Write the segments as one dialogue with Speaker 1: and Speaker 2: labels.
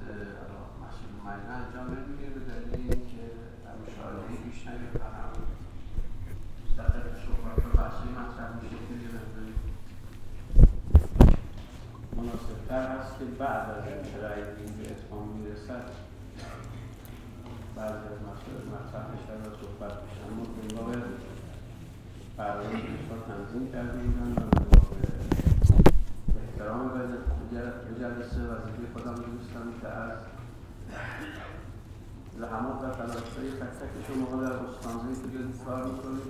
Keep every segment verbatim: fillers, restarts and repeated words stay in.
Speaker 1: مسئول مجمع انجام نمیگیره به دلیل اینکه هم مشاهده بیش نگه و هم مستقل صحبت و بحثی مطرح میشه که یه مقداری مناسب‌تر هست که بعد از اینکه رأی این به اتمام میرسد بعضی از مسائل مطرح میشه و صحبت میشه. اما بنگاه برنامه که تنظیم کرده بودن و بنگاه احترام به جلسه وظیفه خودم می‌دونستم که از زحمات و تلاش‌های تک تک شما در استان‌هایی که دارید کار می‌کنید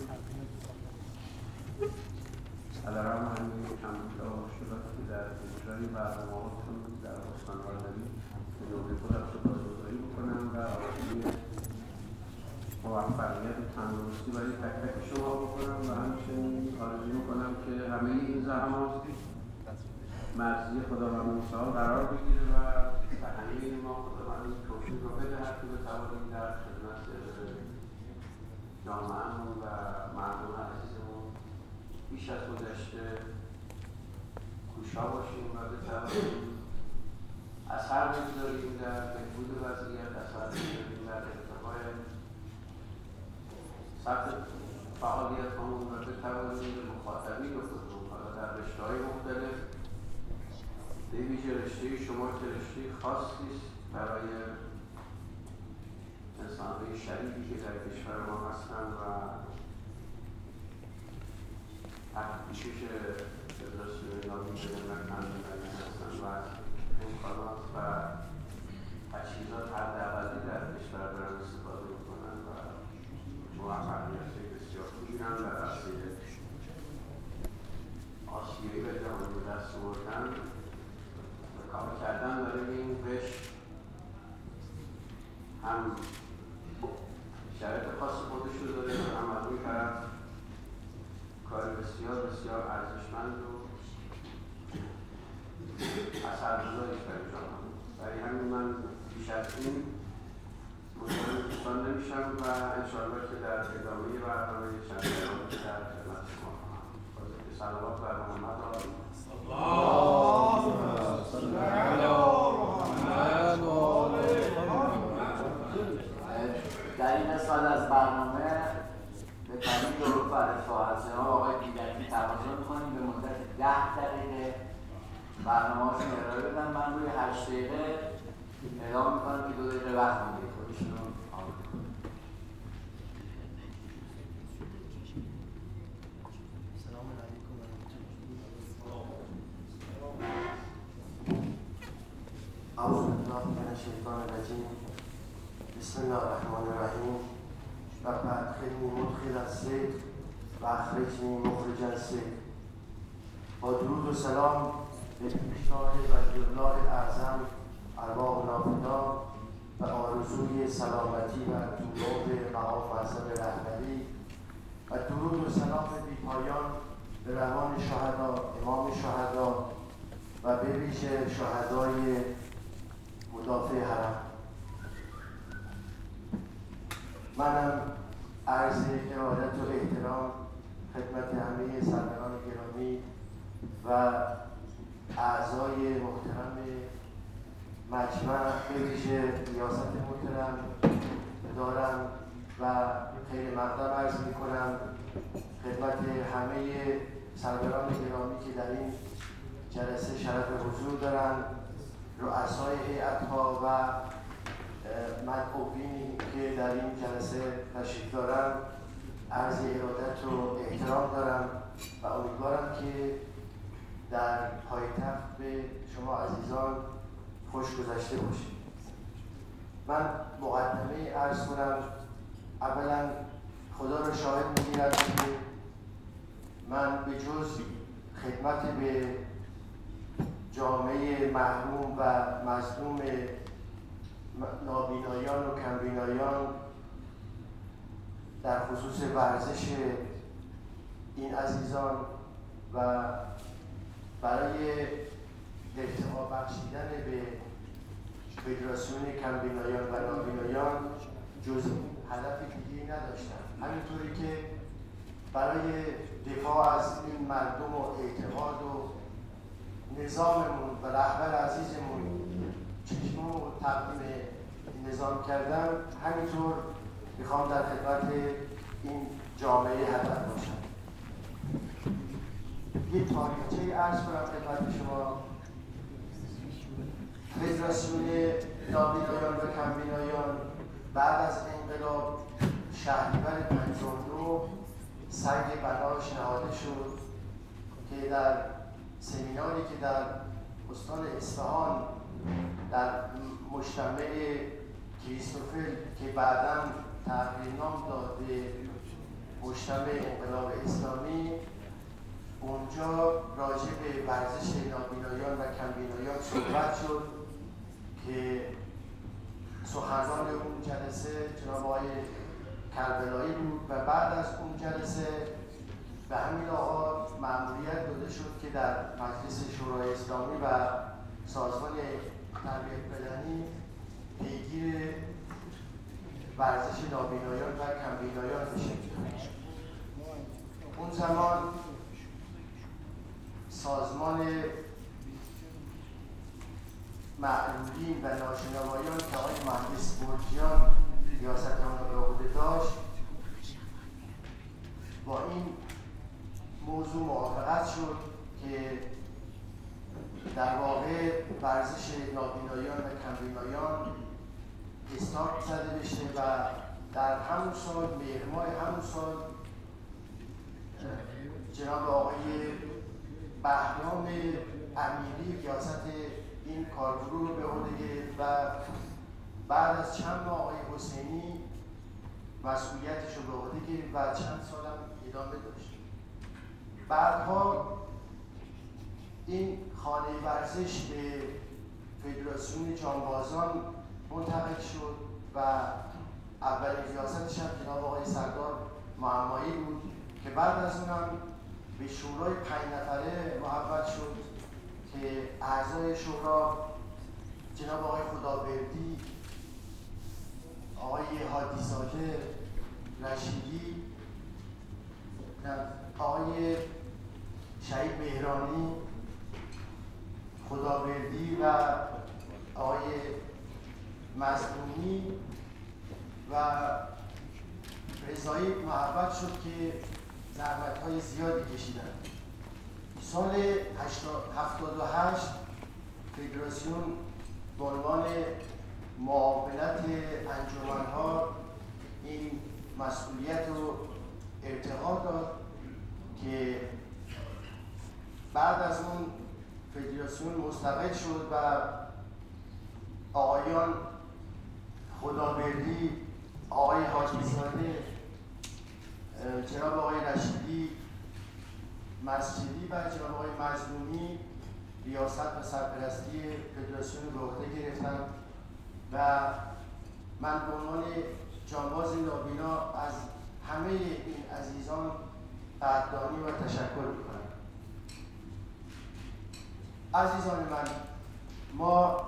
Speaker 1: علیرغم همین کمبودها و مشکلاتی که در اجرای برنامه‌هاتون در استان‌ها دارید به نوبه خودم سپاسگزاری بکنم و آرزوی موفقیت و تندرستی برای تک تک شما بکنم و همچنین آرزو می‌کنم که همه این زحمات مرزی خداوند متعال قرار بگیره و همه ما خداوند توفیق رو بدهد که بتوانیم در خدمت جامعه‌مون و مردم عزیزمون بیش از گذشته کوشا باشیم و بتوانیم اثر بگذاریم در بهبود وضعیت، اثر بگذاریم در ارتقای سطح فعالیتمون و بتوانیم به مخاطبین خودمون حالا در رشته‌های مختلف به ویژه رشته شما که رشته خاصی است برای انسان‌های شریفی که در کشور ما هستند و تحت پوشش فدراسیون نامی ملت همدیگری هستند و امکانات و تجهیزات حداقلی در کشور دارن استفاده می‌کنند و موفقیت‌های بسیار خوبی هم در عرصه آسیایی و جهانی به دست آوردن کار کردن برای این قشر هم شرایط خاص خودش رو داره و هم از اون طرف کار بسیار بسیار ارزشمند و اثرگذاریش برای جامعه. برای همین من بیش از این مطمئن دوستان نمیشم و انشاءالله که در ادامه برنامه چند برنامه در خدمت شما خواهم. بازم صلوات بر محمد آقای
Speaker 2: در این قسمت از برنامه به طریق ظروف و رفاهت جناب آقای بیدرکی تقاضا می‌کنیم به مدت ده دقیقه برنامه‌هاشون ارائه بدن. من روی هشت دقیقه اعلام می‌کنم که دو دقیقه وقت می‌گیره خودشون رو آماده کنیم.
Speaker 3: سلام علیکم و رحمت الله. اعوذ بالله من الشیطان الرجیم. بسم الله الرحمن الرحیم. رب ادخلنی مدخل الصدق و اخرجنی مخرج الصدق. با درود و سلام به پیشنهاد ولی‌الله اعظم ارواح نافدا و آرزوی سلامتی و طولوع مقام معظم رهبری و درود و سلام بی‌پایان به روان شهدا، امام شهدا و به ویژه شهدای مدافع حرم. منم عرض ارادت و احترام خدمت همه سروران گرامی و اعضای محترم مجمع به ویژه ریاست محترم دارم و خیر مقدم عرض می کنم خدمت همه سروران گرامی که در این جلسه شرف حضور دارند، رؤسای هیئت‌ها و مدعوینی که در این جلسه تشریف دارند، عرض ارادت و احترام دارم و امیدوارم که در پایتخت به شما عزیزان خوش گذشته باشید. من مقدمه عرض کنم. اولا خدا را شاهد می‌گیرم که من به جز خدمت به جامعه محروم و مظلوم نابینایان و کمبینایان در خصوص ورزش این عزیزان و برای ارتقا بخشیدن به فدراسیون کمبینایان و نابینایان جز هدف دیگری نداشتم. همینطوری که برای دفاع از این مردم و اعتقاد و نظاممون و رهبر عزیزمون چشم و تقدیم این نظام کردم، همینطور میخوام در خدمت این جامعه هدف باشم. یک تاریخچه عرض کنم خدمت شما. فدراسیون نابینایان و کمبینایان بعد از انقلاب شهریور پنجاه و نه سنگ بناش نهاده شد که در سمیناری که در استان اصفهان در مجتمع کریستوفل که بعداً تغییر نام داد به مجتمع انقلاب اسلامی، اونجا راجع به ورزش نابینایان و کمبینایان صحبت شد که سخنران اون جلسه جناب آقای کربلایی بود و بعد از اون جلسه به همین آقا مأموریت داده شد که در مجلس شورای اسلامی و سازمان تربیت بدنی پیگیر ورزش نابینایان و کمبینایان بشه. اون زمان سازمان معلولین و ناشنوایان که آقای مهندس برجیان ریاست آن را عهده داشت با این موضوع موافقت شد که در واقع ورزش نابینایان و کمبینایان استارت زده بشه و در همون سال مهر ماه همون سال جناب آقای بهرام امیری ریاست این کارگروه رو به عهده گرفت و بعد از چند ماه آقای حسینی مسئولیتش رو به عهده گرفت و چند سالم ادامه داشت. بعدها این خانه ورزش به فدراسیون جانبازان منتقل شد و اولین ریاستش هم جناب آقای سردار معمایی بود که بعد از اونم به شورای پنج نفره محول شد که اعضای شورا جناب آقای خدابردی، آقای هادی زاده، رشیدی، آقای شهید مهرانی، خدابردی و آقای مظلومی و رضایی محول شد که زحمت‌های زیادی کشیدن. سال هفتاد و هشت فدراسیون به عنوان معاونت انجمن‌ها این مسئولیت رو ارتقا داد که بعد از اون فدراسیون مستقل شد و آقایان خدابردی، آقای حاجی زاده، جناب آقای رشیدی، مسجدی و جناب آقای مظلومی ریاست و سرپرستی فدراسیون رو به عهده گرفتن و من به عنوان جانباز نابینا از همه این عزیزان قدردانی و تشکر میکنم. عزیزان من، ما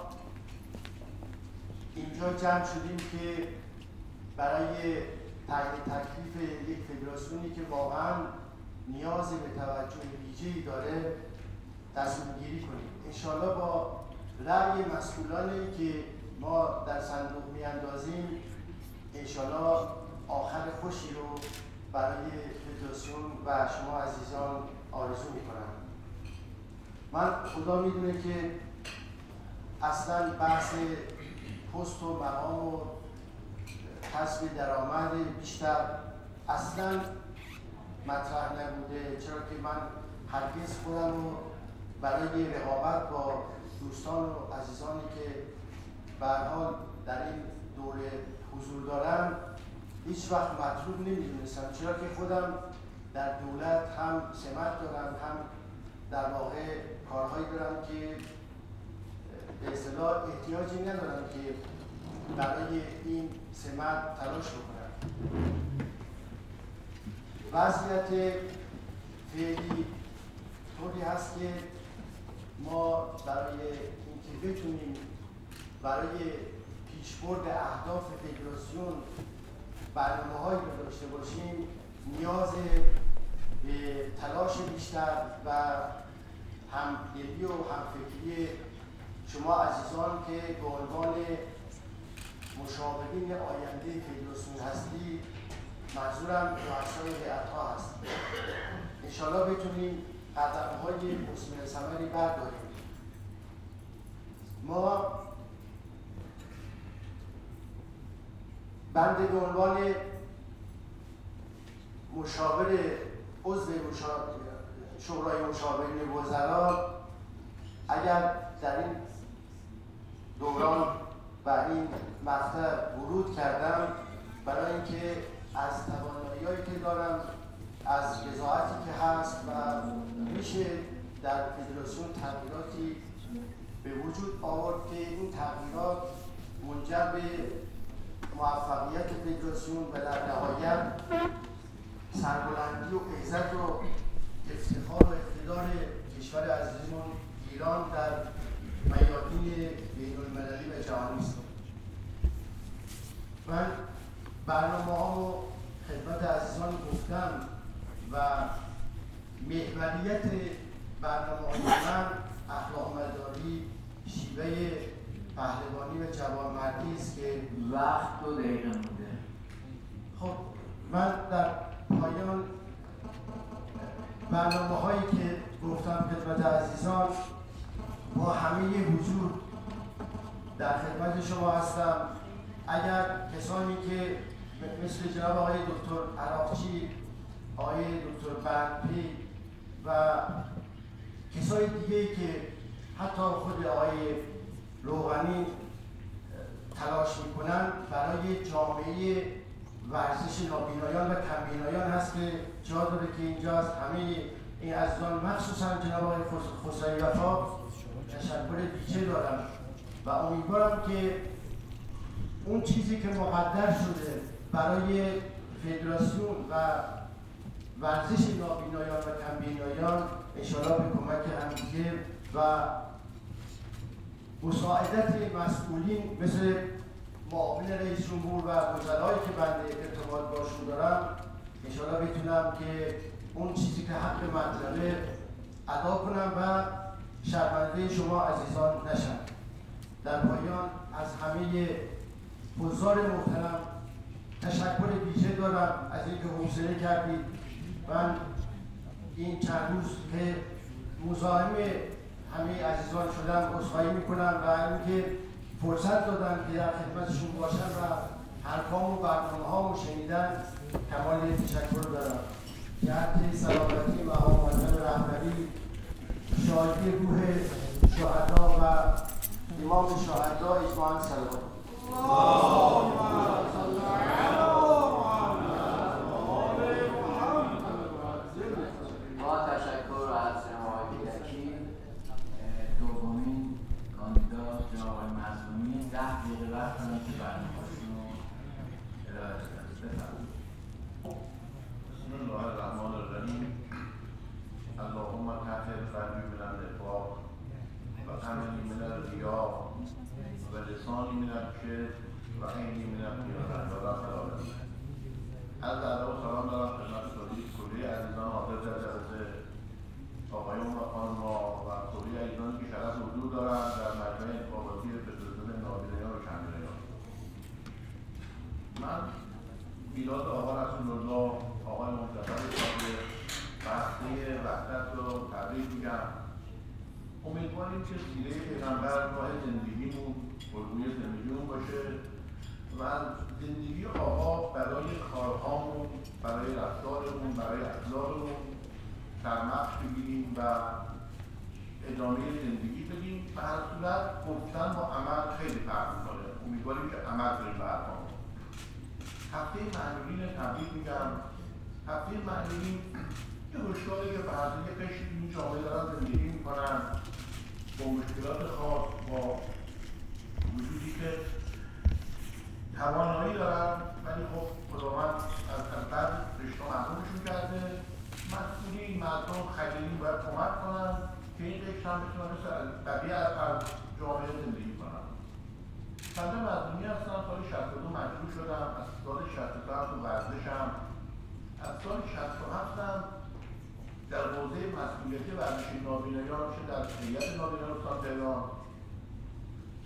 Speaker 3: اینجا جمع شدیم که برای تعیین تکلیف یک فدراسیونی که واقعا نیاز به توجه ویژه‌ای داره تصمیم گیری کنیم. انشاءالله با رأی مسئولانی که ما در صندوق میاندازیم انشاءالله آخر خوشی رو برای فدراسیون و شما عزیزان آرزو میکنم. من خدا میدونه که اصلا بحث پست و مقام و کسب درآمد بیشتر اصلا مطرح نبوده، چرا که من هرگز خودم رو برای رقابت با دوستان و عزیزانی که به هر حال در این دوره حضور دارن هیچ وقت مطلوب نمیدونستم، چرا که خودم در دولت هم سمت دارم، هم در واقع کارهایی دارم که به اصطلاح احتیاجی ندارم که برای این سمت تلاش بکنم. وضعیت فعلی طوری هست که ما برای اینکه بتونیم برای پیشبرد اهداف فدراسیون برنامه‌هایی رو داشته باشیم نیاز به تلاش بیشتر و همدلی و همفکری شما عزیزان که به عنوان مشاورین آینده فدراسیون هستید، منظورم رؤسای هیئت‌ها هست. انشاءالله بتونیم قدم‌های مثمر ثمری برداریم. ما بنده به عنوان مشاور عضو شورای مشاورین وزرا اگر در این دوران و این مقطع ورود کردم برای اینکه از توانایی‌هایی که دارم، از رضایتی که هست و میشه در فدراسیون تغییراتی به وجود آورد که این تغییرات منجر به موفقیت فدراسیون و در نهایت سربلندی و عزت و افتخار و اقتدار کشور عزیزمون ایران در میادین بین‌المللی و جهانی است. من برنامه‌هامو خدمت عزیزان گفتم و محوریت برنامه‌های من اخلاق مداری، شیوه پهلوانی و جوانمردی است که
Speaker 2: وقت دو دقیقه مونده.
Speaker 3: خب من در پایان برنامه‌هایی که گفتم خدمت عزیزان با همه حضور در خدمت شما هستم. اگر کسانی که مثل جناب آقای دکتر عراقچی، آقای دکتر بندپی و کسای دیگه‌ای که حتی خود آقای روغنی تلاش میکنن برای جامعه ورزش نابینایان و کمبینایان هست که جا داره که اینجا از همه این عزیزان مخصوصا جناب آقای خسروی وفا تشکر ویژه دارم و امیدوارم که اون چیزی که مقدر شده برای فدراسیون و ورزش نابینایان و کمبینایان انشاءالله به کمک همدیگه و مساعدت مسئولین مثل معاون رئیس جمهور و وزرایی که بنده ارتباط باشون دارم انشاءالله بتونم که اون چیزی که حق مطلبه ادا کنم و شرمنده شما عزیزان نشم. در پایان از همه حضار محترم تشکر ویژه دارم از اینکه حوصله کردید. من این چند روز که مزاحم همه عزیزان شدم عذرخواهی میکنم و اینکه فرصت دادن که در خدمتشون باشم و حرفام و برنامه‌هامو شنیدن کمال تشکر دارم. جهت سلامتی و آمدن رهبری شادی روح شهدا و امام شهدا اجماعاً صلوات.
Speaker 2: با تشکر از جناب آقای بیدکی، دومین کاندیدات جناب آقای معصومی ده دقیقه وقت دارن که برنامه‌هاشون رو ارائه بدن. بفرمایید.
Speaker 4: بسم الله الرحمن الرحیم. اللهم طهر قلبی من النفاق و عملی من الریاء و لسانی من الکذب و عینی من الخیانت و رب العالمین. از ادب و سلام دارم خدمت کلی عزیزان حاضر در جلسه، آقایون و خانم‌ها و کلی عزیزانی که شرف حضور دارند در مجمع انتخاباتی فدراسیون نابینایان و کمبینایان. من میلاد آقا رسول‌الله آقای منتخب صادق بسته وحدت رو تبریک میگم. امیدواریم که سیره پیغمبر راه زندگیمون الگوی زندگیمون باشه و زندگی آقا برای کارهامون، برای رفتارمون، برای اخلاقمون سرمقش بگیریم و ادامه زندگی بدیم. به هر صورت گفتن با عمل خیلی فرق میکنه. امیدواریم که عمل کنیم به حرفامون. هفته معلولین تبریک میگم. هفته معلولین یه هشداری که بعضی یه قشری این جامعه دارن زندگی میکنن با مشکلات خاص، با وجودی که توانایی دارن ولی خب خداوند از بعد رشته محرومشون کرده. مسئولی این مردم خجلی باید کمک کنن که این قشر هم بتونن مثل بقیه از جامعه زندگی کنن. بنده مظلومی هستم، سال شصت و دو مجبور شدم، از سال شصت و سه هم تو ورزشم، از سال شصت و هفت هم در حوزه مسئولیتی ورزش نابینایان چه در هیئت نابینایان استان تهران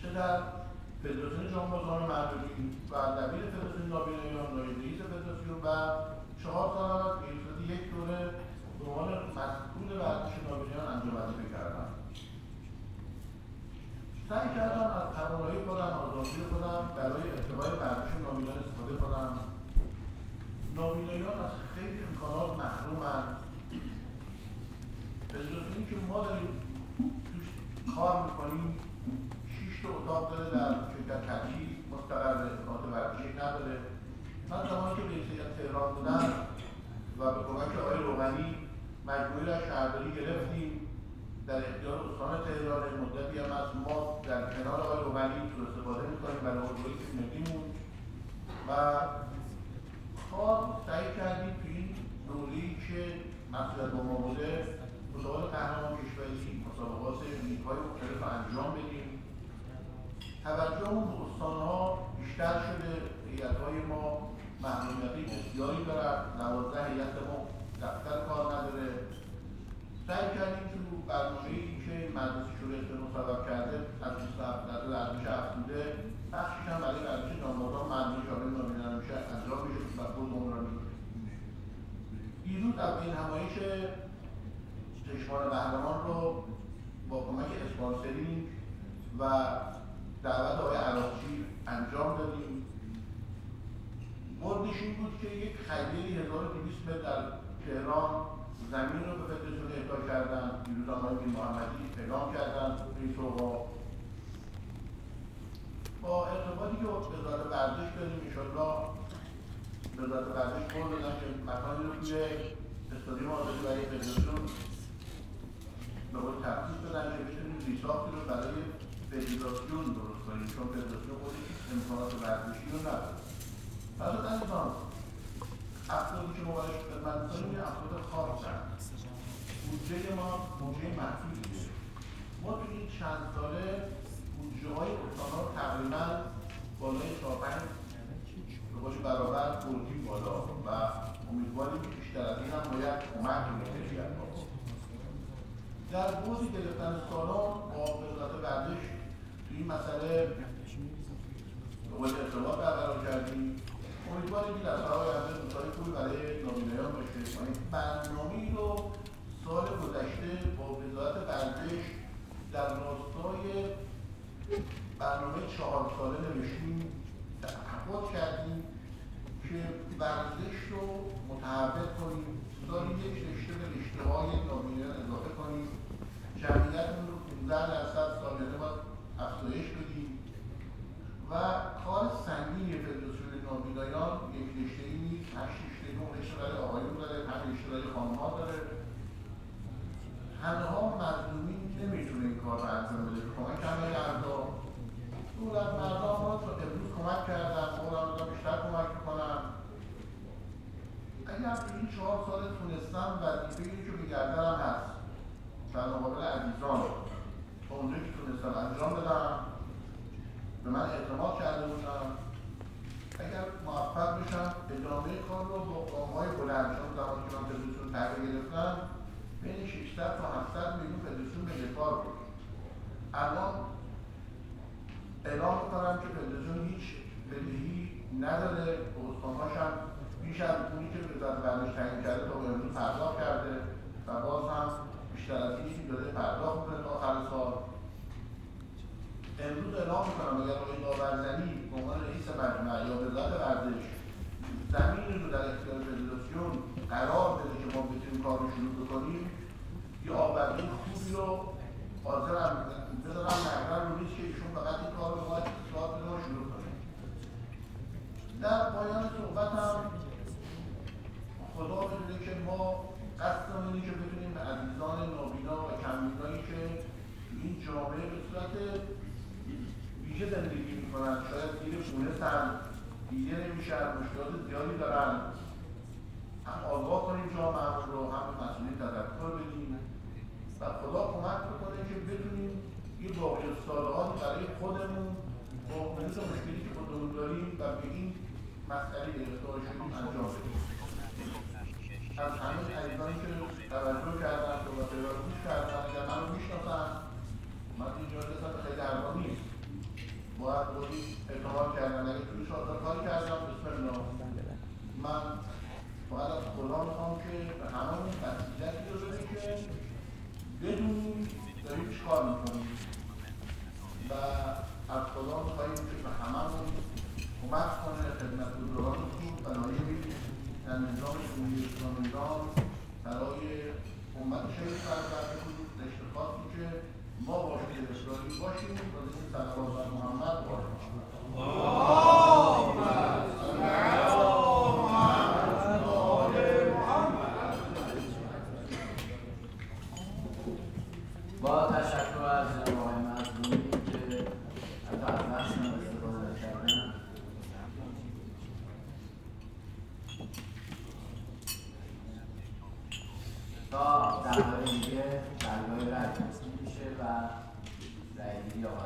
Speaker 4: چه در فدراسیون جانبازان مردمی و دبیر فدراسیون نابینایان، نایب رئیس فدراسیون و چهار سال هم از به یک دوره به عنوان مسئول ورزش نابینایان انجام وظیفه کردم. سعی کردم از توانایی خودم، آزادی خودم برای ارتقای ورزش نابینایان استفاده کنم. نابینایان از خیلی امکانات محرومند. فدراسیونی که ما داریم توش کار میکنیم شش تا اتاق داره در شرکت تجهیز مستقر امکانات ورزشی نداره. من زمانی که رئیس هیئت تهران بودم و به کمک آقای روغنی مجموعه را شهرداری گرفتیم در اختیار استان تهران. مدتی هم از ما در کنار آقای روغنی سوء استفاده میکنیم برای اردوهای تکنیکیمون و کار سعی کردیم تو این دوره‌ای که مسئولیت با ما بوده مسابقات قهرمان کشوری، مسابقات لیگ‌های مختلف رو انجام بدیم. توجهمون به استان‌ها بیشتر شده، هیئت‌های ما محرومیت‌های بسیاری دارن، دوازده هیئت ما دفتر کار نداره. سعی کردیم تو برنامه‌ای که مجلس شورای اسلامی مصوب کرده از بیست و هفت درصد ارزش افزوده بخشش هم برای ورزش جانبازان مردمی شامل نابینایان میشه انجام میشه و خود اون را می‌کنیم. دیروز اولین همایش چشمان قهرمان رو با کمک اسپانسرینگ و دعوت آقای عراقچی انجام دادیم. بردش این بود که یک خیریه هزار و دویست متر در تهران زمین رو به فدراسیون اهدا کردن. دیروز آقای بین محمدی اعلام کردن رئیس اوقاف. با ارتباطی که وزارت ورزش داریم انشاءالله وزارت ورزش قول دادن که مکانی رو توی استادیوم آزادی برای فدراسیون به قول تخصیص بدن که بتونیم ریساختی رو برای فدراسیون درست کنیم چون فدراسیون خودش امکانات ورزشی رو نداره. پس عزیزان افرادی که ما برایش خدمت می‌کنیم یه افراد خاصن. بودجه ما بودجه محدودیه. ما تو این چند ساله بودجه‌های استان‌ها رو تقریباً بالای چهار پنج به قول برابر بردیم بالا و امیدواریم که بیشتر از این هم باید کمک کنیم. در بعد گرفتن سالان با وزارت ورزش توی این مسئله به قول ارتباط برقرار کردیم. امیدواریم که در سالهای آینده روزهای خوبی برای نابینایان باشه. ما این برنامه‌ای رو سال گذشته با وزارت ورزش در راستای برنامه چهار ساله نوشتیم، تعهد کردیم که ورزش رو متحول کنیم، سالی یک رشته به رشته‌های نابینایان اضافه کنیم، جمعیتمون رو پانزده درصد سالانه باید افزایش بدیم و کار سنگین فدراسیون نابینایان یک رشته‌ای نیست، هشت رشته، نه رشته برای آقایون داره، پنج رشته برای خانم‌ها داره. تنها مظلومین نمیتونه این کار رو انجام بده. کمک همه اعضا دولت مردم ما رو امروز کمک کردن، قولم دادم بیشتر کمک میکنن. اگر تو این چهار سال تونستم وظیفه‌ای که به گردنم هست در مقابل عزیزان تا اونجایی که تونستم انجام بدم، به من اعتماد کرده بودم، اگر موفق بشم ادامه کار رو با گام‌های بلند، چون زمانی که من فدراسیون تغییر گرفتم بین ششصد تا هفتصد میلیون فدراسیون بدهکار بود. الان اعلام میکنم که فدراسیون هیچ بدهی نداره. به استان‌هاش هم بیش از اونی که وزارت ورزش تعیین کرده تا به امروز پرداخت کرده و باز هم بیشتر از این داره پرداخت میکنه تا آخر سال. امروز اعلام میکنم اگر آقای داورزنی به عنوان رئیس مجمع یا وزارت ورزش زمین رو در اختیار فدراسیون قرار بده که ما بتونیم کار رو شروع بکنیم، یه آوردین خوبی رو حاضرم بذارم نقدر رو نیست که ایشون فقط این کار رو باید اصلاحات بده و شروع کنیم. در پایان صحبتم خدا بدونه که ما قصدمون اینه که بتونیم به عزیزان نابینا و کمبینایی که این جامعه به صورت ویژه زندگی میکنن، شاید زیر پونه‌سن، دیده نمیشن، مشکلات زیادی دارن، هم آگاه کنیم جامعه‌مون رو، هم به مسئولین تذکر بدیم و خدا کمک بکنه که بتونیم یه باقی الصالحات برای خودمون با مدت مشکلی که خودمون داریم و به این مسئله گرفتار شدیم انجام بدیم. از همه عزیزانی که توجه کردن، صحبت‌های را گوش کردن، اگر من رو میشناسن، من اینجا رسم خیلی ارزان نیست. باید بودی اعتماد کردن. اگه توی شادر کاری کردم بسم الله، من باید از خدا میخوام که به همه اون نتیجتی رو بده که بدونی داریم چی کار میکنیم و از خدا میخواییم که به همه اون کمک کنه خدمت گزارانتون برای در نظام جمهوری اسلامی ایران برای امت شهید فرزند حضور اشتخاصی که ما باشیم اسرائیل باشیم و این صلوات بر محمد باشیم.
Speaker 2: با تشکر از آقای مظلومی که حتی از نفسم استفاده کردن. تا دقیقه دیگه دقیقه رای تصمیم میشه و رای گیری آغاز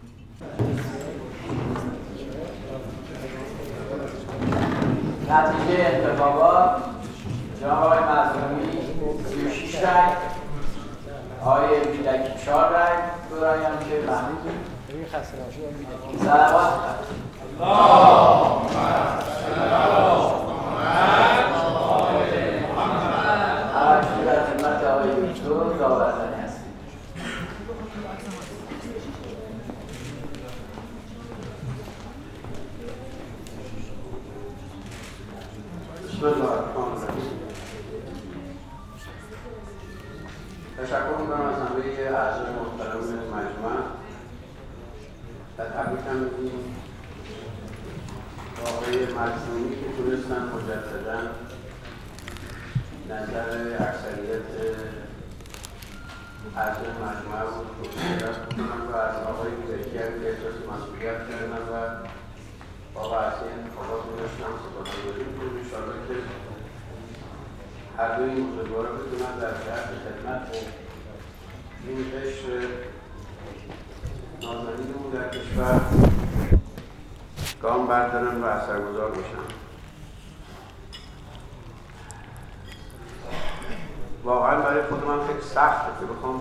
Speaker 2: میشه. نتیجه انتخابات جناب آقای مظلومی سی و شش رای، آقای بیلکی چهار رای، دو رای هم که فهمیدیم. صلوات همچنین در خدمت آقای دکتر داوردنی هستیم.
Speaker 1: بسم الله الرحمن الرحیم. تشکر میکنم از همه اعضای محترم مجمع و تبریکم میگیم با آقای مظلومی که تونستن مجدداً نظر اکثریت اعضای مجمع رو مشارکت بکنم و از آقای بیلکی هم که احساس مسئولیت کردن و با وضعی انتخابات داشتم سپاسگزاری میکنم. انشاءالله که هر دوی این بزرگوارا بتونن در جهت خدمت این قشر نازنینمون در کشور گام بردارن و اثرگذار باشن. واقعا برای خود من خیلی سخته که بخوام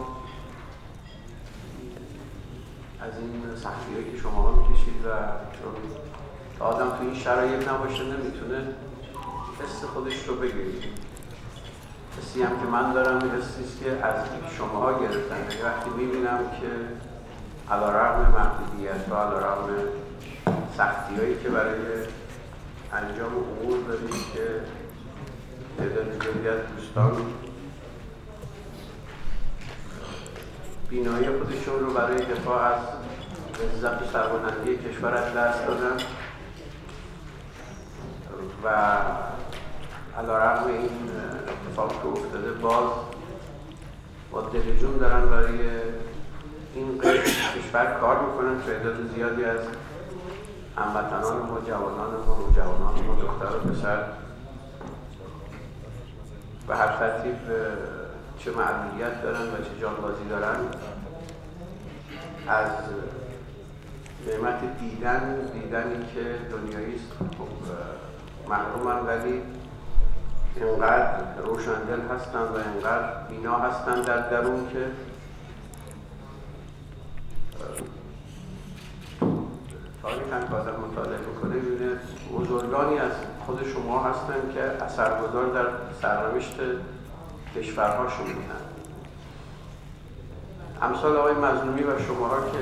Speaker 1: از این سختی‌هایی که شما میکشید و چون آدم تو این شرایط نباشه نمیتونه حس خودش رو بگیرید. حسی هم که من دارم این حسیست که از شماها گرفتن. وقتی میبینم که علیرغم محدودیت و علیرغم سختی‌هایی که برای انجام امور دارید که تعداد زیادی از دوستان بینایی خودشون رو برای دفاع از عزت و سربلندی کشور از دست دادن و علیرغم این اتفاق که افتاده باز با دل جون دارن برای این کشور کار میکنن. تعداد زیادی از هموطنان ما، جوانان ما، نوجوانان ما، دختر و پسر به هر ترتیب چه معلولیت دارن و چه جانبازی دارن از نعمت دیدن دیدنی که دنیایی است محرومن، ولی اینقدر روشندل هستن و اینقدر بینا هستن در درون که تاریخاً که آدم مطالعه میکنه میبینه بزرگانی از خود شما هستن که اثرگذار در سرنوشت کشورهاشون بودن. امثال آقای مظلومی و شماها که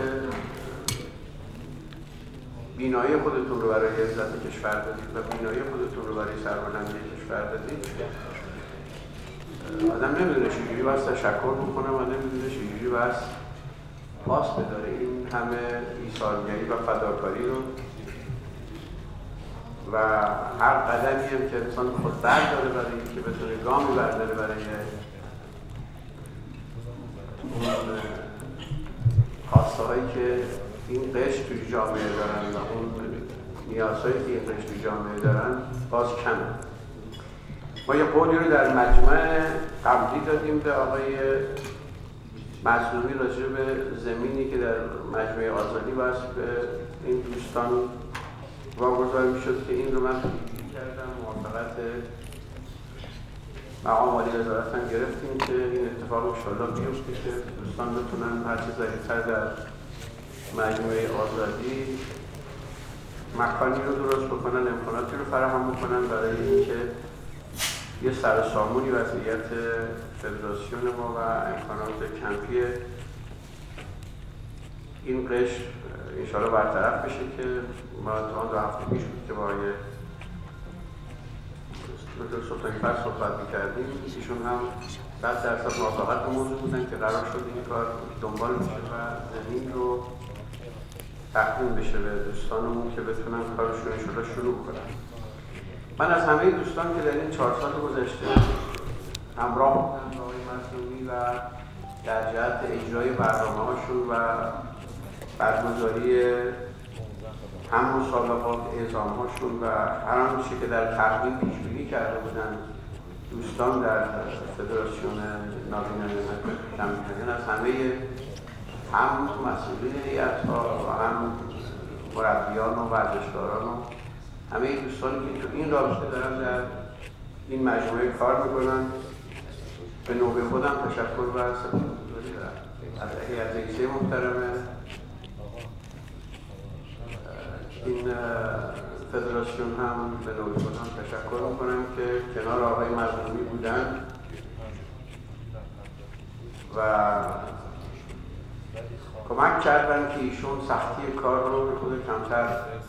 Speaker 1: بینایی خودتون رو برای عزت کشور دادید و بینایی خودتون رو برای سربلندی کشور دادید، آدم نمیدونه چجوری باید تشکر بکنه و نمیدونه چجوری باید پاس بداره این همه ایثارگری و فداکاری رو و هر قدمی هم که انسان خود برداره برای اینکه بتونه گامی برداره برای اون خواسته هایی که این قشر توی جامعه دارن و اون نیازهایی که این قشر توی جامعه دارن باز کمه. ما یه قولی رو در مجمع قبلی دادیم به آقای مظلومی راجع به زمینی که در مجمع آزادی باید به این دوستان واگذار میشد که این رو من پیگیری کردم. موافقت مقام عالی وزارت هم گرفتیم که این اتفاق انشاءالله بیفته که دوستان بتونن هر چه ظریف‌تر در مجموعه آزادی مکانی رو درست بکنن، امکاناتی رو فراهم بکنن برای اینکه یه سرسامونی وضعیت فدراسیون ما و امکانات کمپی این قشر انشاءالله برطرف بشه که ما تا دو هفته پیش بود که با آقای دکتر سلطانی فر صحبت می‌کردیم، ایشون هم صد درصد موافقت به موضوع بودن که قرار شد این کار دنبال بشه و زمین رو تقدیم بشه به دوستانمون که بتونن کارشون انشاءالله شروع کنن. من از همه دوستان که در این چهار سال گذشته همراه بودن با آقای مظلومی و در جهت اجرای برنامه‌هاشون و برگزاری هم مسابقات اعزام‌هاشون و هر آنچه که در تقویم پیش بینی کرده بودن دوستان در فدراسیون نابینان کمپین، از همه هم مسئولین هیئت‌ها و هم مربیان و ورزشکاران و همه دوستانی که تو این رابطه دارن در این مجموعه کار میکنن، به نوبه خودم تشکر و سپاسگزاری دارم از هیئت رئیسه محترمه این فدراسیون هم به نوبه خودم تشکر میکنم که کنار آقای مظلومی بودن و کمک کردن که ایشون سختی کار رو به خود کمتر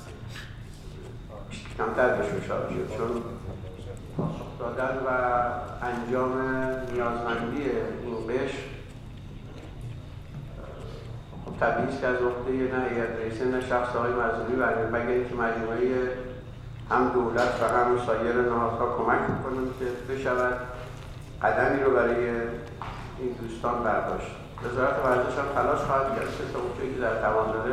Speaker 1: کمتر بشه شد چون پاسخ دادن و انجام نیازمندی این قشر خب طبیعی است که از عهده نه هیئت رئیسه نه شخص آقای مظلومی برمیاد، مگر اینکه مجموعه هم دولت و هم سایر نهادها کمک میکنن که بشود قدمی رو برای این دوستان برداشت. وزارت ورزش هم تلاش خواهد کرد که تا اونجایی که در توان داره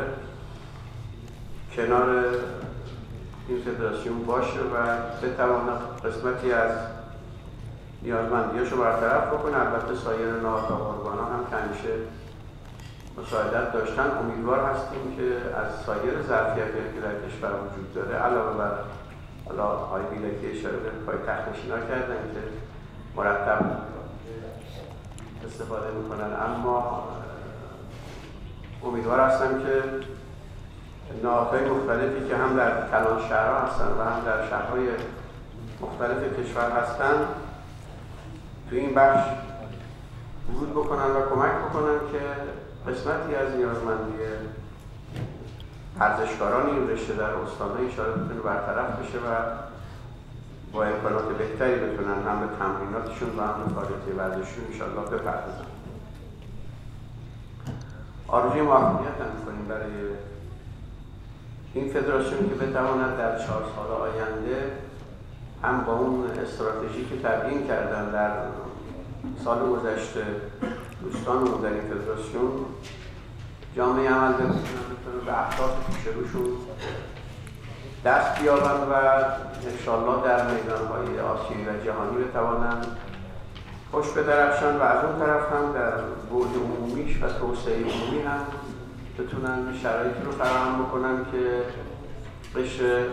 Speaker 1: کنار این فدراسیون باشه و بتواند قسمتی از نیازمندیاش رو برطرف بکنه. البته سایر نهادها و ارگان‌ها هم که همیشه مساعدت داشتن. امیدوار هستیم که از سایر ظرفیت‌هایی که در کشور وجود داره علاوه بر حالا آقای بیلکی اشاره به پایتخت نشینا کردن که مرتب استفاده میکنن، اما امیدوار هستم که نهادهای مختلفی که هم در کلان شهرها هستن و هم در شهرهای مختلف کشور هستن تو این بخش ورود بکنن و کمک بکنن که قسمتی از نیازمندی ورزشکاران این رشته در استان‌های اشاره بتونه برطرف بشه و با امکانات بهتری بتونن هم به تمریناتشون و هم به فعالیت ورزشیشون انشاءالله بپردازن. آرزوی موفقیت هم می‌کنیم برای این فدراسیون که بتواند در چهار سال آینده هم با اون استراتژی که تعیین کردن در سال گذشته دوستانمون در این فدراسیون جامعه عمل بکنن، به اهداف پیش روشون دست بیابن و انشاءالله در میدانهای آسیایی و جهانی بتوانند خوش بدرخشن و از اون طرف هم در بعد عمومیش و توسعه عمومی هم بتونن شرایطی رو فراهم بکنن که قشر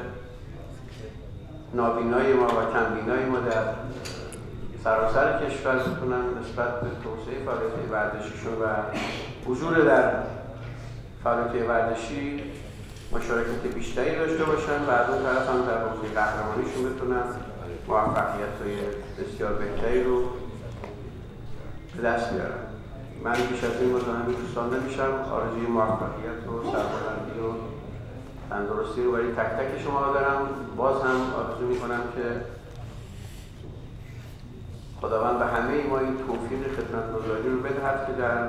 Speaker 1: نابینای ما و کمبینای ما در سراسر کشور بتونن نسبت به توسعه فعالیت ورزشیشون و حضور در فعالیت ورزشی مشارکت بیشتری داشته باشن و از اون طرف هم در حوزه قهرمانیشون بتونن موفقیت‌های بسیار بهتری رو به دست بیارن. من بیش از این مزاحم دوستان نمیشم. آرزوی موفقیت و سربلندی و تندرستی رو برای تک تک شما دارم. باز هم آرزو میکنم که خداوند به همه ما این توفیق خدمت‌گزاری رو بدهد که در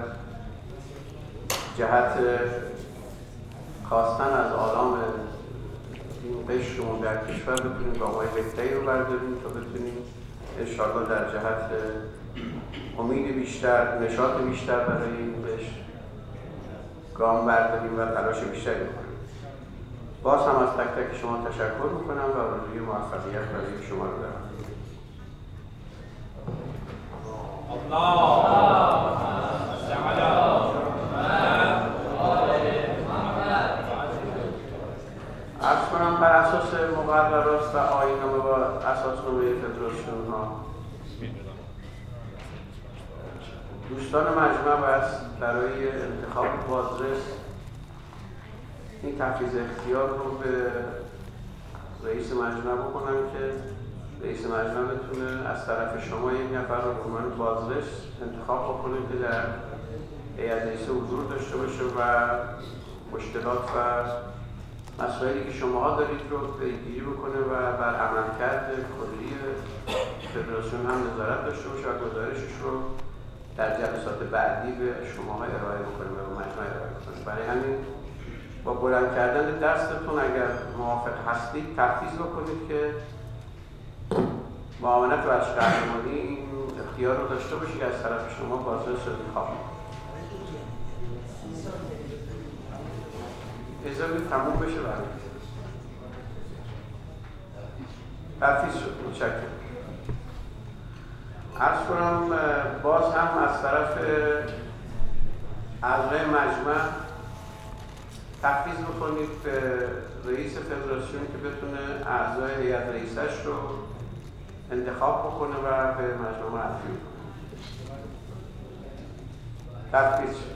Speaker 1: جهت خواستن از آلام این قشرمون در کشور بتونیم گام‌های بهتری رو برداریم تا بتونیم انشاءالله در جهت امید بیشتر، نشاط بیشتر برای این قشر گام برداریم و تلاش بیشتری بکنیم. باز هم از تک تک شما تشکر میکنم و آرزوی موفقیت برای شما رو دارم. عرض کنم بر اساس مقررات و آیین‌نامه و اساسنامه فدراسیون ها دوستان مجمع باید برای انتخاب بازرس این تفویض اختیار رو به رئیس مجمع بکنم که رئیس مجمع بتونه از طرف شما یک نفر رو به عنوان بازرس انتخاب بکنه که در هیئت رئیسه حضور داشته باشه و مشکلات و مسائلی که شماها دارید رو پیگیری بکنه و بر عملکرد کلی فدراسیون هم نظارت داشته باشه و گزارشش رو در جلسات بعدی به شماها ارائه بکنه و به مجمع ارائه بکنه. برای همین با بلند کردن دستتون اگر موافق هستید تفویض بکنید که معاونت بخش قهرمانی این اختیار رو داشته باشه که از طرف شما بازرس رو انتخاب کنید. اجازه تموم بشه برای تفویض شد. متشکرم. عرض کنم باز هم از طرف اعضای مجمع تفویض بکنید به رئیس فدراسیون که بتونه اعضای هیئت رئیسش رو انتخاب بکنه و به مجمع معرفی کنه. تفویض شد.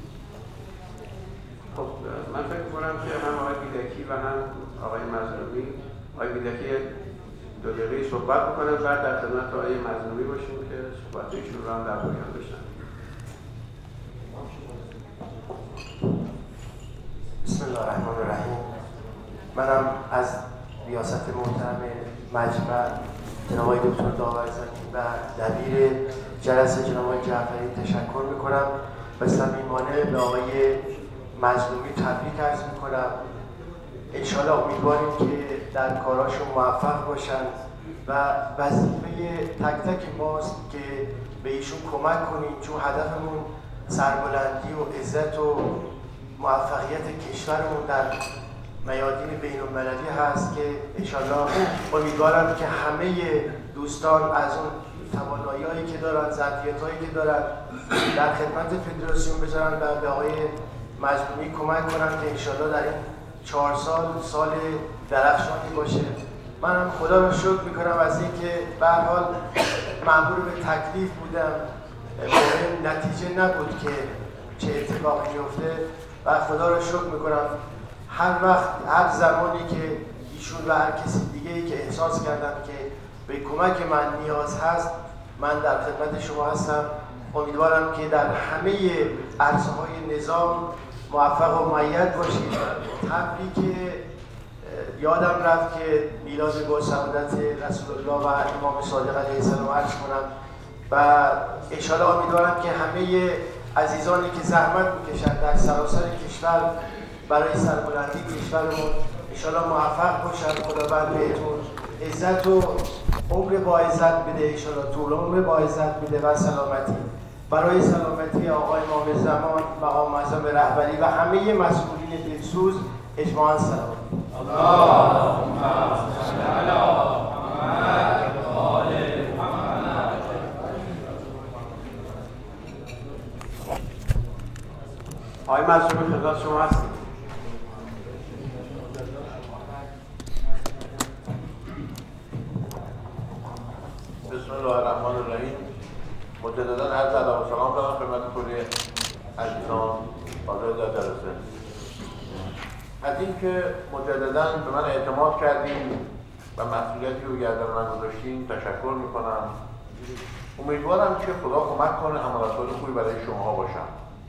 Speaker 1: خب من فکر کنم که هم آقای بیدکی و هم آقای مظلومی، آقای بیدکی دو دقیقه صحبت بکنم بعد در خدمت آقای مظلومی باشیم که صحبتایشون رو هم در پایان بشنویم.
Speaker 3: بسم الله الرحمن الرحیم. منم از ریاست محترم مجمع جناب آقای دکتر داورزانی و دبیر جلسه جناب آقای جعفری تشکر میکنم و صمیمانه به آقای مظلومی تبریک عرض میکنم. انشاءالله امیدواریم که در کاراشون موفق باشن و وظیفه تک تک ماست که به ایشون کمک کنیم، چون هدفمون سربلندی و عزت و موفقیت کشورمون در میادین بین المللی هست که انشاءالله امیدوارم که همه دوستان از اون توانایی‌هایی که دارن، ظرفیت‌هایی که دارن در خدمت فدراسیون بذارن و به آقای مظلومی کمک کنن که انشاءالله در این چهار سال سال درخشانی باشه. منم خدا رو شکر میکنم از اینکه به هر حال مأمور به تکلیف بودم، مهم نتیجه نبود که چه اتفاقی میفته و خدا رو شکر میکنم هر وقت هر زمانی که ایشون و هر کسی دیگه‌ای که احساس کردم که به کمک من نیاز هست من در خدمت شما هستم. امیدوارم که در همه عرصه‌های نظام موفق و مؤید باشید. تبریک یادم رفت که میلاد با سعادت رسول الله و امام صادق علیه السلام عرض کنم و انشاءالله امیدوارم که همه عزیزانی که زحمت میکشند در سراسر کشور برای سربلندی کشورمون انشاءالله موفق باشند. خداوند بهتون عزت و عمر با عزت بده، انشاءالله طول عمر با عزت بده و سلامتی. برای سلامتی آقای امام زمان و آقای معظم رهبری و همه مسئولین دلسوز اجماعاً سلام. اللهم صل علی محمد و آل محمد.
Speaker 1: آقای مظلومی خدمت شما هستیم.
Speaker 4: بسم الله الرحمن الرحیم. مجددا عرض ادب و سلام دارم خدمت کلی عزیزان حاضر در جلسه. از اینکه مجددا به من اعتماد کردیم و مسئولیتی رو گردن من گذاشتین تشکر میکنم. امیدوارم که خدا کمک کنه عملکرد خوبی برای شماها باشم.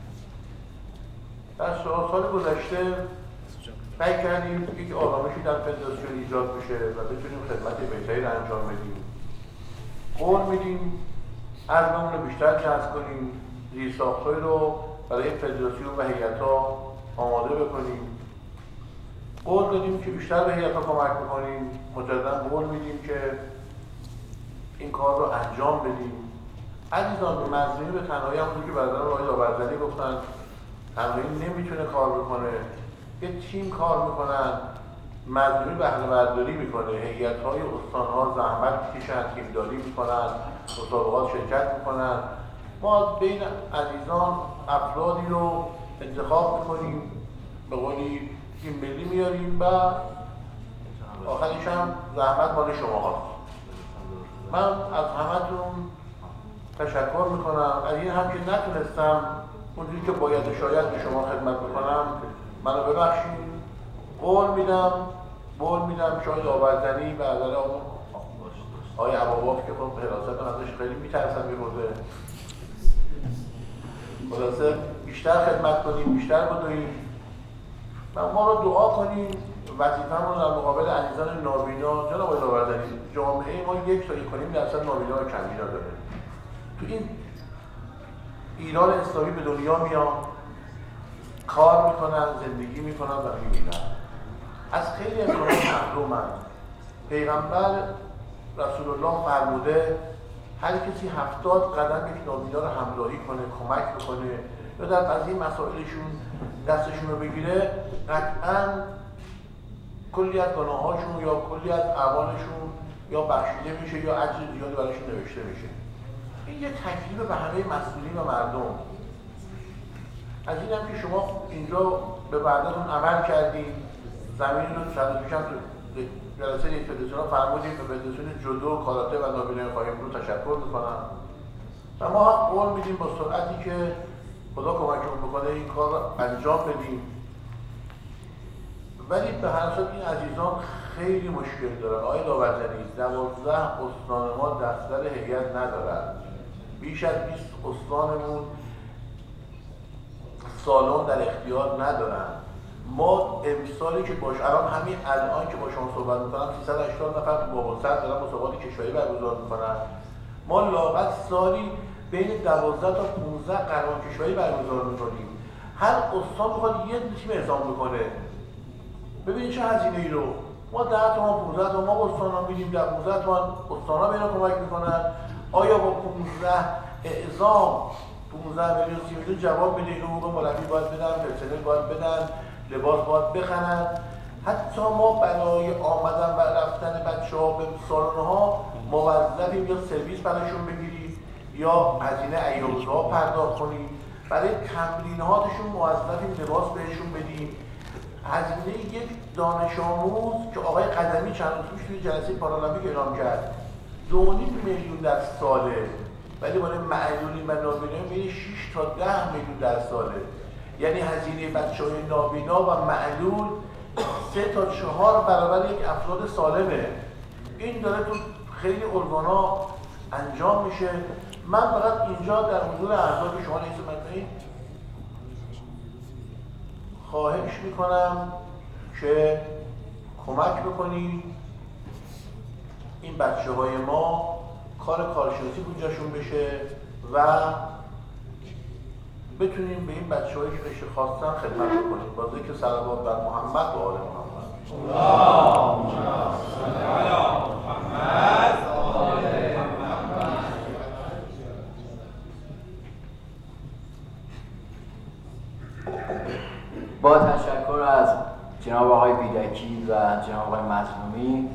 Speaker 4: در سال گذشته سعی کردیم یک آرامشی در فدراسیون ایجاد بشه و بتونیم خدمت بهتری رو انجام بدیم. قول میدیم ارزمون رو بیشتر جذب کنیم، زیرساخت‌هایی رو برای فدراسیون و هیئت‌ها آماده بکنیم. قول دادیم که بیشتر به هیئت‌ها کمک بکنیم. مجدداً قول میدیم که این کار رو انجام بدیم. عزیزان به مظلومی به تنهایی همونجوری که برادران آقای داورزنی گفتن تنهایی نمیتونه کار بکنه. یه تیم کار میکنن، مظلومی بهره برداری میکنه، هیئت‌های استان‌ها زحمت میکشن، تیمداری میکنن، مسابقات شرکت میکنن. ما بین عزیزان افرادی رو انتخاب میکنیم، به قولی تیم ملی میاریم و آخرش هم زحمت مال شما هاست. من از همتون تشکر میکنم. از این هم که نتونستم اونجوری که باید شاید به شما خدمت بکنم منو ببخشید. قول میدم قول میدم شاید آوردنی برادر اون آقای عباباف که خب حراست من ازش خیلی میترسم میخورده، خلاصه بیشتر خدمت کنیم، بیشتر بدویم و ما رو دعا کنیم. وظیفه‌مون رو در مقابل عزیزان نابینا، جناب آقای داوردنی، جامعه ما یک تا یک کنیم درصد نابینا و کمبینا داره. تو این ایران اسلامی به دنیا میان، کار میکنن، زندگی میکنن و میبینن. از خیلی امکانات محرومن. پیغمبر رسول الله فرموده هر کسی هفتاد قدم یک نابینا رو همراهی کنه، کمک بکنه یا در بعضی مسائلشون دستشون رو بگیره، قطعاً کلی از گناهاشون یا کلی از اعمالشون یا بخشیده میشه یا اجر زیادی براشون نوشته میشه. این یه تکلیف به همه مسئولین و مردم. از این هم که شما اینجا به وعدتون عمل کردین، زمین رو چند پیشم تو جلسه یک فدراسیون ها فرمودیم به فدراسیون جودو، کاراته و نابینای خواهیم رو تشکر میکنم و ما قول میدیم با سرعتی که خدا کمکمون بکنه این کار رو انجام بدیم. ولی به هر صورت این عزیزان خیلی مشکل دارن. آقای داوردنی، دوازده استان ما دفتر هیئت ندارن، بیش از بیست استانمون سالن در اختیار ندارن. ما امسالی که باش الان همین الان که با شما صحبت میکنم سیصد و هشتاد نفر تو بابونسر دارن مسابقات کشوری برگزار میکنن. ما لااقل سالی بین دوازده تا پانزده قهرمان کشوری برگزار میکنیم. هر استان میخواد یه تیم اعزام بکنه. ببینید چه هزینه ای رو ما ده تومن پانزده تومن ما استانا میدیم، در پانزده تومن استانا به اینا کمک میکنن. آیا با پانزده اعزام پانزده میلیون سی میلیون جواب میده؟ اینو موقع مربی باید بدن، پرسنل باید بدن، لباس باید بخرن. حتی ما برای آمدن و رفتن بچه‌ها به سالن‌ها موظفیم یا سرویس براشون بگیریم یا هزینه ایام‌ها پرداخت کنیم. برای تمریناتشون موظفیم لباس بهشون بدیم. هزینه یک دانش آموز که آقای قدمی چند روز پیش توی جلسه پارالمپیک اعلام کرد دو و نیم میلیون در ساله، ولی برای معلولین و نابینایان بین شش تا ده میلیون در ساله. یعنی هزینه بچه‌های نابینا و معلول سه تا چهار برابر یک افراد سالمه. این داره تو خیلی ارگانا انجام میشه. من فقط اینجا در حضور اعضای شما رئیس مجلس خواهش میکنم که کمک بکنید این بچه های ما کار کارشناسی بودجهشون بشه و بتونیم به این بچه هایی که رشته خواستن خدمت بکنیم با ذکر صلوات بر محمد و آل محمد. اللهم صل علی محمد و آل محمد.
Speaker 2: با تشکر از جناب آقای بیدکی و جناب آقای مظلومی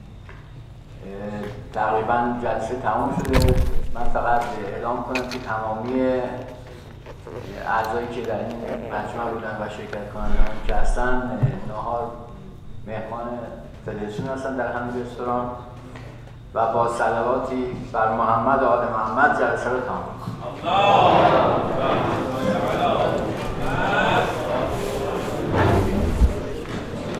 Speaker 2: تقریبا جلسه تمام شده. من فقط اعلام کنم که تمامی اعضایی که در این مجمع بودن و شرکت کنندگان که هستن ناهار مهمان فدراسیون هستن در همین رستوران و با صلواتی بر محمد و آل محمد جلسه رو تمام کنم.